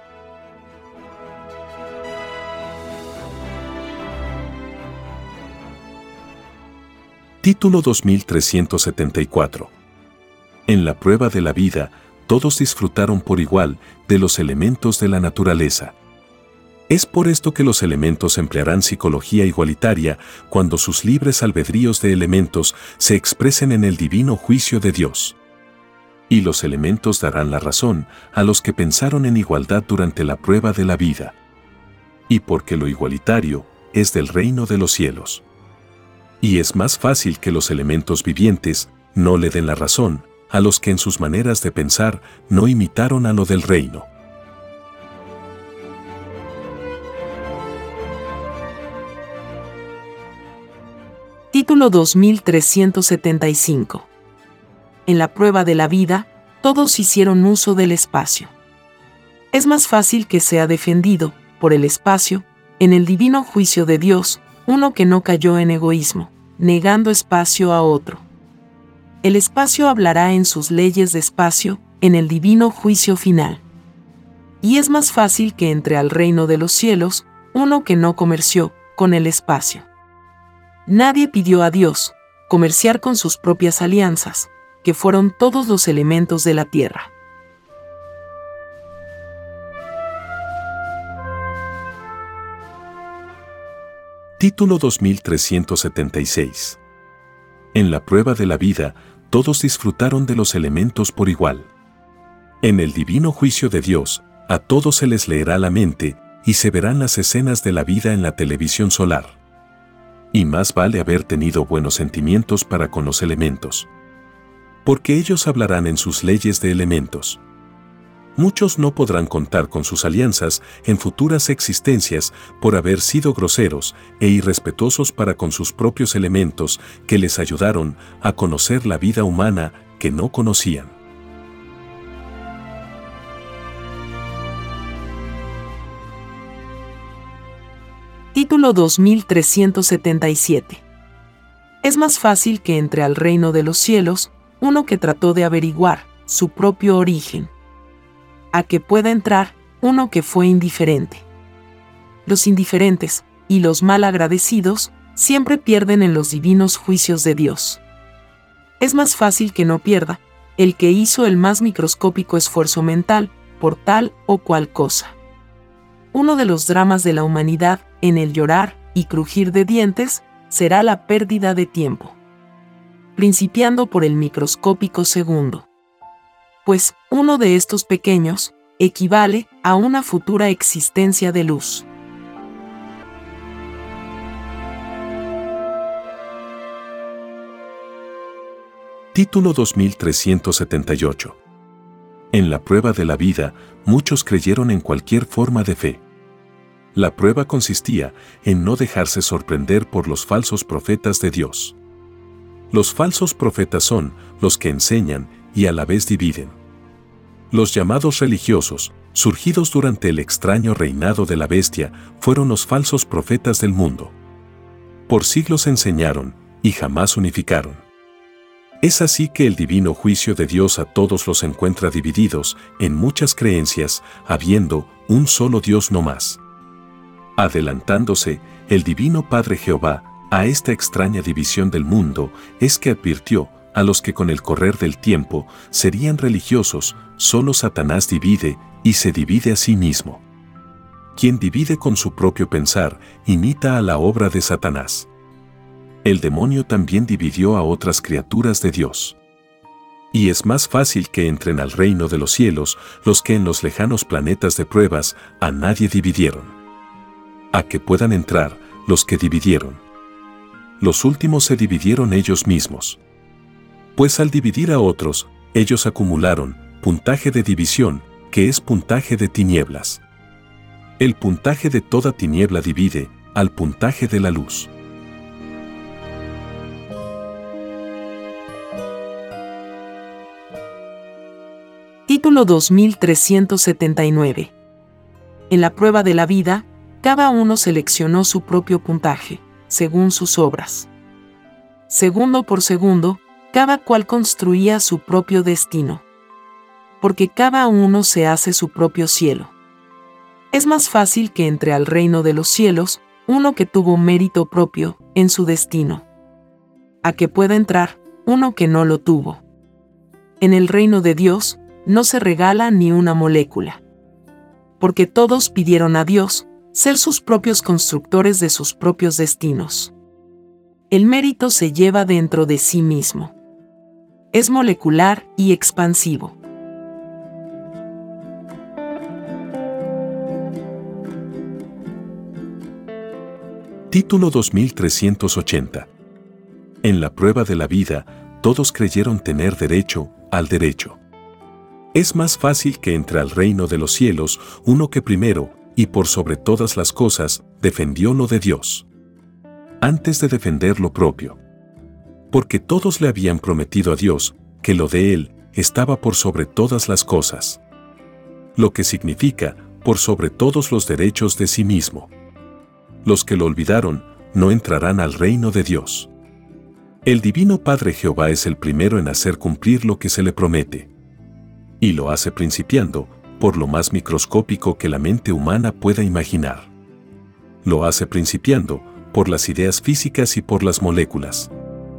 Título 2374. En la prueba de la vida, todos disfrutaron por igual de los elementos de la naturaleza. Es por esto que los elementos emplearán psicología igualitaria cuando sus libres albedríos de elementos se expresen en el divino juicio de Dios. Y los elementos darán la razón a los que pensaron en igualdad durante la prueba de la vida. Y porque lo igualitario es del reino de los cielos. Y es más fácil que los elementos vivientes no le den la razón a los que en sus maneras de pensar no imitaron a lo del reino. Título 2375. En la prueba de la vida, todos hicieron uso del espacio. Es más fácil que sea defendido, por el espacio, en el divino juicio de Dios, uno que no cayó en egoísmo, negando espacio a otro. El espacio hablará en sus leyes de espacio, en el divino juicio final. Y es más fácil que entre al reino de los cielos, uno que no comerció con el espacio. Nadie pidió a Dios comerciar con sus propias alianzas, que fueron todos los elementos de la tierra. Título 2376. En la prueba de la vida, todos disfrutaron de los elementos por igual. En el divino juicio de Dios, a todos se les leerá la mente y se verán las escenas de la vida en la televisión solar. Y más vale haber tenido buenos sentimientos para con los elementos. Porque ellos hablarán en sus leyes de elementos. Muchos no podrán contar con sus alianzas en futuras existencias por haber sido groseros e irrespetuosos para con sus propios elementos que les ayudaron a conocer la vida humana que no conocían. Título 2377. Es más fácil que entre al reino de los cielos uno que trató de averiguar su propio origen, a que pueda entrar uno que fue indiferente. Los indiferentes y los mal agradecidos siempre pierden en los divinos juicios de Dios. Es más fácil que no pierda el que hizo el más microscópico esfuerzo mental por tal o cual cosa. Uno de los dramas de la humanidad en el llorar y crujir de dientes será la pérdida de tiempo, principiando por el microscópico segundo. Pues uno de estos pequeños equivale a una futura existencia de luz. Título 2378. En la prueba de la vida, muchos creyeron en cualquier forma de fe. La prueba consistía en no dejarse sorprender por los falsos profetas de Dios. Los falsos profetas son los que enseñan y a la vez dividen. Los llamados religiosos, surgidos durante el extraño reinado de la bestia, fueron los falsos profetas del mundo. Por siglos enseñaron y jamás unificaron. Es así que el divino juicio de Dios a todos los encuentra divididos en muchas creencias, habiendo un solo Dios no más. Adelantándose, el divino Padre Jehová a esta extraña división del mundo es que advirtió a los que con el correr del tiempo serían religiosos: solo Satanás divide y se divide a sí mismo. Quien divide con su propio pensar imita a la obra de Satanás. El demonio también dividió a otras criaturas de Dios. Y es más fácil que entren al reino de los cielos los que en los lejanos planetas de pruebas a nadie dividieron, a que puedan entrar los que dividieron. Los últimos se dividieron ellos mismos. Pues al dividir a otros, ellos acumularon puntaje de división, que es puntaje de tinieblas. El puntaje de toda tiniebla divide al puntaje de la luz. Título 2379. En la prueba de la vida, cada uno seleccionó su propio puntaje, según sus obras. Segundo por segundo, cada cual construía su propio destino. Porque cada uno se hace su propio cielo. Es más fácil que entre al reino de los cielos uno que tuvo mérito propio en su destino, a que pueda entrar uno que no lo tuvo. En el reino de Dios no se regala ni una molécula. Porque todos pidieron a Dios ser sus propios constructores de sus propios destinos. El mérito se lleva dentro de sí mismo. Es molecular y expansivo. Título 2380. En la prueba de la vida, todos creyeron tener derecho al derecho. Es más fácil que entre al reino de los cielos uno que primero, y por sobre todas las cosas, defendió lo de Dios, antes de defender lo propio. Porque todos le habían prometido a Dios que lo de Él estaba por sobre todas las cosas. Lo que significa por sobre todos los derechos de sí mismo. Los que lo olvidaron no entrarán al reino de Dios. El divino Padre Jehová es el primero en hacer cumplir lo que se le promete. Y lo hace principiando por lo más microscópico que la mente humana pueda imaginar. Lo hace principiando por las ideas físicas y por las moléculas.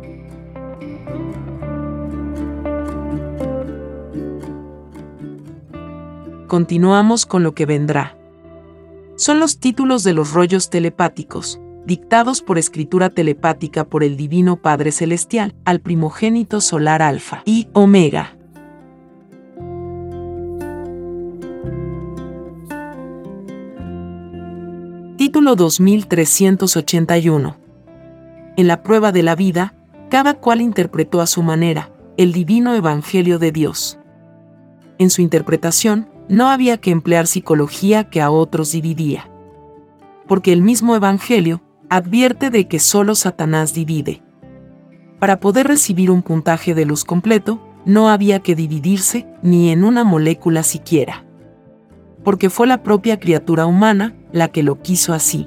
Continuamos con lo que vendrá. Son los títulos de los rollos telepáticos, dictados por escritura telepática por el Divino Padre Celestial, al primogénito solar Alfa y Omega. Título 2381. En la prueba de la vida, cada cual interpretó a su manera el divino Evangelio de Dios. En su interpretación, no había que emplear psicología que a otros dividía. Porque el mismo Evangelio advierte de que solo Satanás divide. Para poder recibir un puntaje de luz completo, no había que dividirse ni en una molécula siquiera. Porque fue la propia criatura humana la que lo quiso así.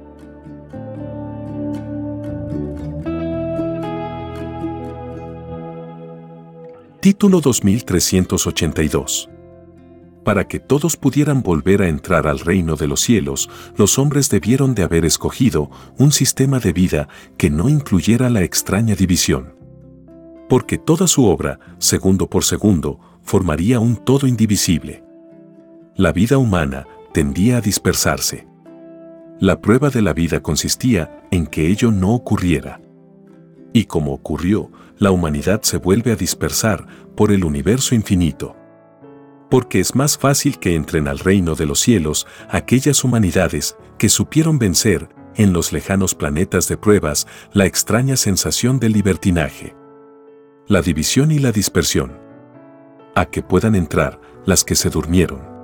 Título 2382. Para que todos pudieran volver a entrar al reino de los cielos, los hombres debieron de haber escogido un sistema de vida que no incluyera la extraña división. Porque toda su obra, segundo por segundo, formaría un todo indivisible. La vida humana tendía a dispersarse. La prueba de la vida consistía en que ello no ocurriera. Y como ocurrió, la humanidad se vuelve a dispersar por el universo infinito. Porque es más fácil que entren al reino de los cielos aquellas humanidades que supieron vencer en los lejanos planetas de pruebas la extraña sensación del libertinaje, la división y la dispersión. A que puedan entrar las que se durmieron.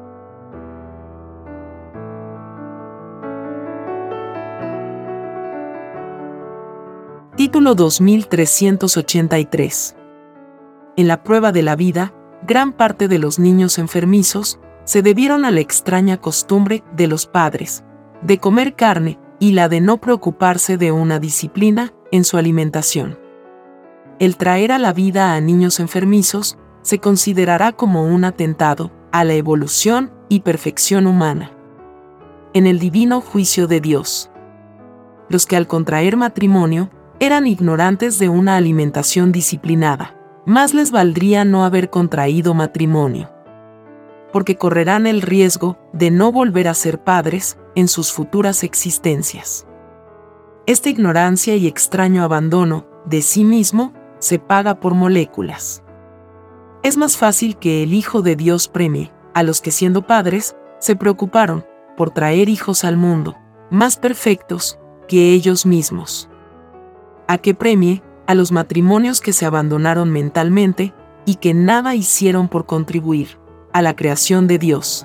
Título 2383. En la prueba de la vida, gran parte de los niños enfermizos se debieron a la extraña costumbre de los padres de comer carne y la de no preocuparse de una disciplina en su alimentación. el traer a la vida a niños enfermizos se considerará como un atentado a la evolución y perfección humana. En el divino juicio de Dios, los que al contraer matrimonio eran ignorantes de una alimentación disciplinada, más les valdría no haber contraído matrimonio, porque correrán el riesgo de no volver a ser padres en sus futuras existencias. Esta ignorancia y extraño abandono de sí mismo se paga por moléculas. Es más fácil que el Hijo de Dios premie a los que siendo padres se preocuparon por traer hijos al mundo, más perfectos que ellos mismos, a que premie a los matrimonios que se abandonaron mentalmente y que nada hicieron por contribuir a la creación de Dios.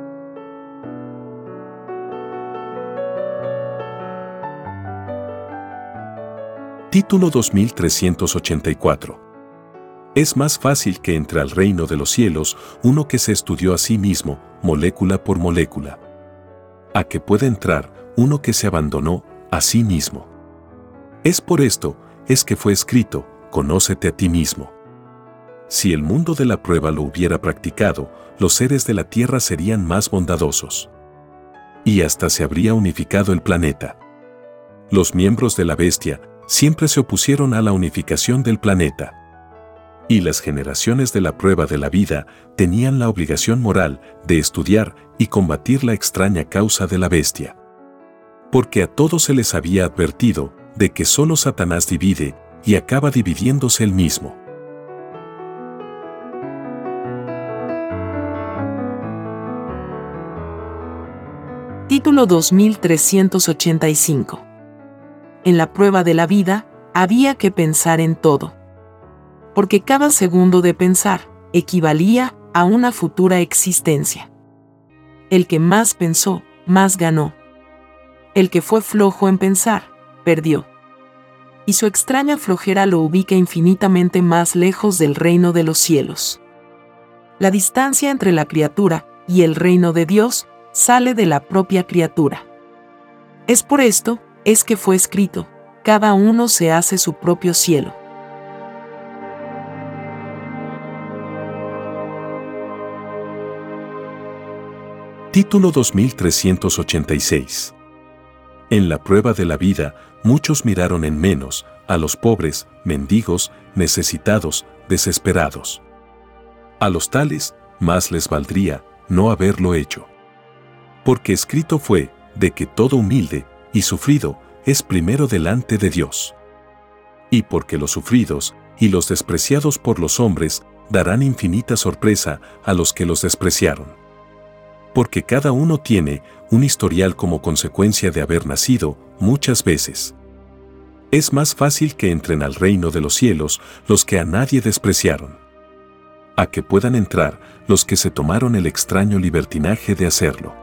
Título 2384. Es más fácil que entre al reino de los cielos uno que se estudió a sí mismo, molécula por molécula, a que pueda entrar uno que se abandonó a sí mismo. Es por esto, es que fue escrito, conócete a ti mismo. Si el mundo de la prueba lo hubiera practicado, los seres de la tierra serían más bondadosos. Y hasta se habría unificado el planeta. Los miembros de la bestia siempre se opusieron a la unificación del planeta. Y las generaciones de la prueba de la vida tenían la obligación moral de estudiar y combatir la extraña causa de la bestia. Porque a todos se les había advertido de que solo Satanás divide y acaba dividiéndose él mismo. Título 2385. En la prueba de la vida, había que pensar en todo. Porque cada segundo de pensar equivalía a una futura existencia. El que más pensó, más ganó. El que fue flojo en pensar, perdió. Y su extraña flojera lo ubica infinitamente más lejos del reino de los cielos. La distancia entre la criatura y el reino de Dios sale de la propia criatura. Es por esto, es que fue escrito, cada uno se hace su propio cielo. Título 2386. En la prueba de la vida, muchos miraron en menos a los pobres, mendigos, necesitados, desesperados. A los tales, más les valdría no haberlo hecho. Porque escrito fue, de que todo humilde y sufrido es primero delante de Dios. Y porque los sufridos y los despreciados por los hombres darán infinita sorpresa a los que los despreciaron. Porque cada uno tiene un historial como consecuencia de haber nacido muchas veces. Es más fácil que entren al reino de los cielos los que a nadie despreciaron, a que puedan entrar los que se tomaron el extraño libertinaje de hacerlo.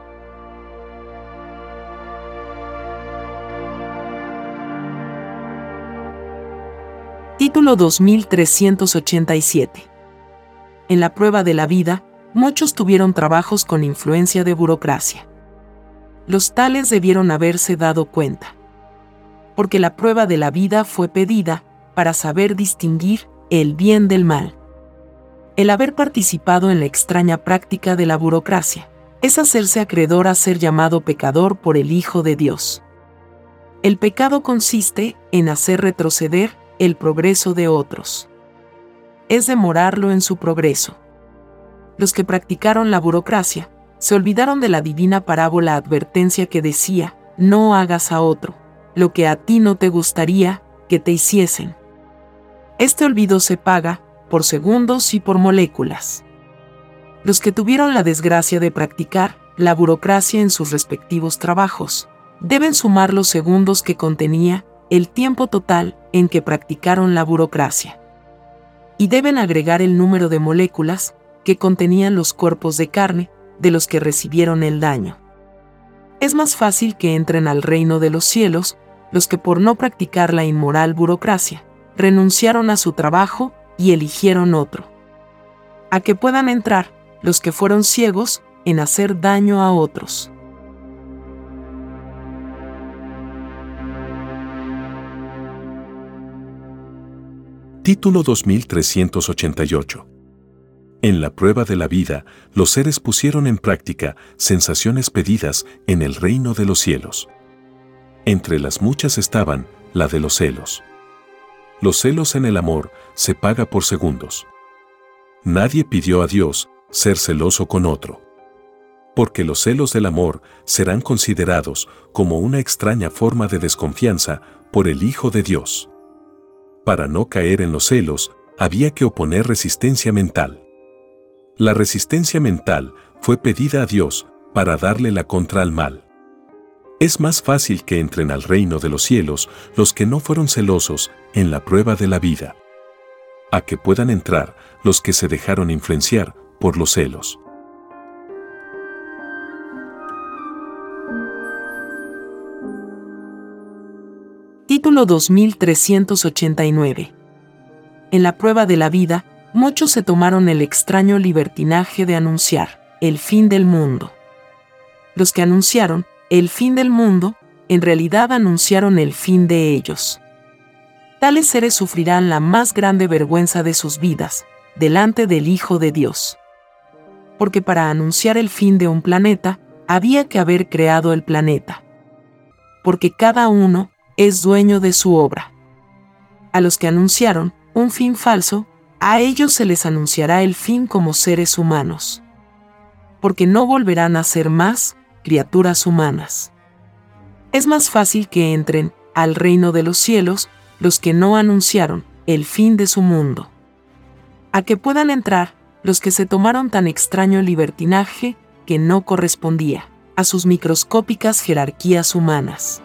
Título 2387. En la prueba de la vida, muchos tuvieron trabajos con influencia de burocracia. Los tales debieron haberse dado cuenta. Porque la prueba de la vida fue pedida para saber distinguir el bien del mal. El haber participado en la extraña práctica de la burocracia es hacerse acreedor a ser llamado pecador por el Hijo de Dios. El pecado consiste en hacer retroceder el progreso de otros. Es demorarlo en su progreso. Los que practicaron la burocracia se olvidaron de la divina parábola advertencia que decía, no hagas a otro lo que a ti no te gustaría que te hiciesen. Este olvido se paga por segundos y por moléculas. Los que tuvieron la desgracia de practicar la burocracia en sus respectivos trabajos deben sumar los segundos que contenía el tiempo total en que practicaron la burocracia. Y deben agregar el número de moléculas que contenían los cuerpos de carne de los que recibieron el daño. Es más fácil que entren al reino de los cielos los que por no practicar la inmoral burocracia renunciaron a su trabajo y eligieron otro. A que puedan entrar los que fueron ciegos en hacer daño a otros. Título 2388. En la prueba de la vida, los seres pusieron en práctica sensaciones pedidas en el reino de los cielos. Entre las muchas estaban la de los celos. Los celos en el amor se paga por segundos. Nadie pidió a Dios ser celoso con otro. Porque los celos del amor serán considerados como una extraña forma de desconfianza por el Hijo de Dios. Para no caer en los celos, había que oponer resistencia mental. La resistencia mental fue pedida a Dios para darle la contra al mal. Es más fácil que entren al reino de los cielos los que no fueron celosos en la prueba de la vida, a que puedan entrar los que se dejaron influenciar por los celos. Título 2389. En la prueba de la vida, muchos se tomaron el extraño libertinaje de anunciar el fin del mundo. Los que anunciaron el fin del mundo, en realidad anunciaron el fin de ellos. Tales seres sufrirán la más grande vergüenza de sus vidas, delante del Hijo de Dios. Porque para anunciar el fin de un planeta, había que haber creado el planeta. Porque cada uno es dueño de su obra. A los que anunciaron un fin falso, a ellos se les anunciará el fin como seres humanos. Porque no volverán a ser más criaturas humanas. Es más fácil que entren al reino de los cielos los que no anunciaron el fin de su mundo, a que puedan entrar los que se tomaron tan extraño libertinaje que no correspondía a sus microscópicas jerarquías humanas.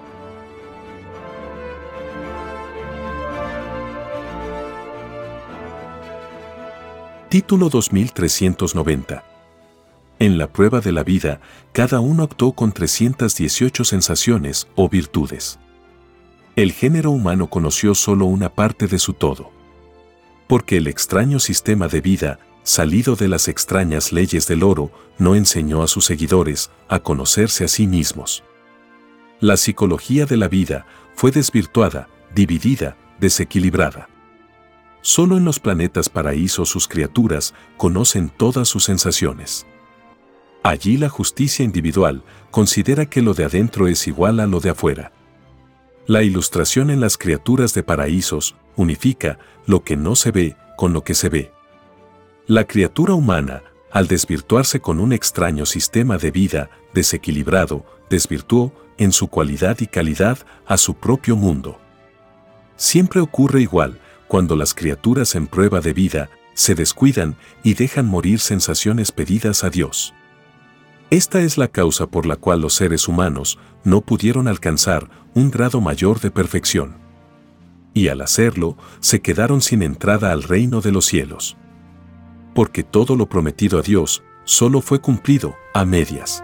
Título 2390. En la prueba de la vida, cada uno actuó con 318 sensaciones o virtudes. El género humano conoció solo una parte de su todo. Porque el extraño sistema de vida, salido de las extrañas leyes del oro, no enseñó a sus seguidores a conocerse a sí mismos. La psicología de la vida fue desvirtuada, dividida, desequilibrada. Solo en los planetas paraísos sus criaturas conocen todas sus sensaciones. Allí la justicia individual considera que lo de adentro es igual a lo de afuera. La ilustración en las criaturas de paraísos unifica lo que no se ve con lo que se ve. La criatura humana, al desvirtuarse con un extraño sistema de vida desequilibrado, desvirtuó en su cualidad y calidad a su propio mundo. Siempre ocurre igual cuando las criaturas en prueba de vida se descuidan y dejan morir sensaciones pedidas a Dios. Esta es la causa por la cual los seres humanos no pudieron alcanzar un grado mayor de perfección. Y al hacerlo, se quedaron sin entrada al reino de los cielos. Porque todo lo prometido a Dios solo fue cumplido a medias.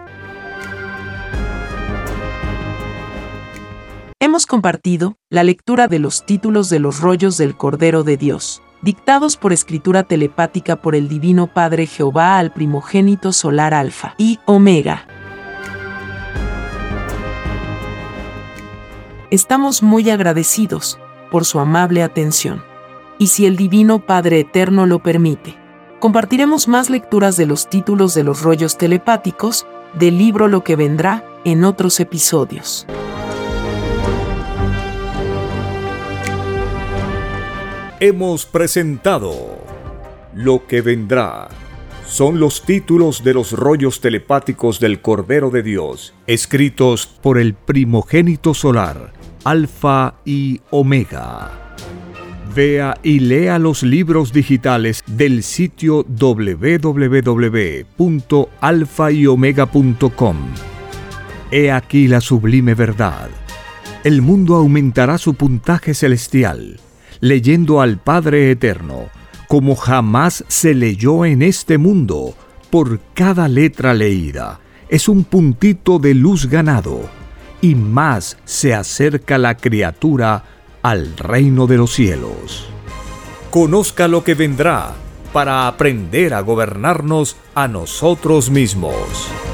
Hemos compartido la lectura de los títulos de los rollos del Cordero de Dios, dictados por escritura telepática por el Divino Padre Jehová al primogénito solar Alfa y Omega. Estamos muy agradecidos por su amable atención. Y si el Divino Padre Eterno lo permite, compartiremos más lecturas de los títulos de los rollos telepáticos del libro Lo que vendrá en otros episodios. Hemos presentado Lo que vendrá. Son los títulos de los rollos telepáticos del Cordero de Dios, escritos por el primogénito solar, Alfa y Omega. Vea y lea los libros digitales del sitio www.alfayomega.com. He aquí la sublime verdad. El mundo aumentará su puntaje celestial, leyendo al Padre Eterno, como jamás se leyó en este mundo. Por cada letra leída es un puntito de luz ganado, y más se acerca la criatura al reino de los cielos. Conozca lo que vendrá para aprender a gobernarnos a nosotros mismos.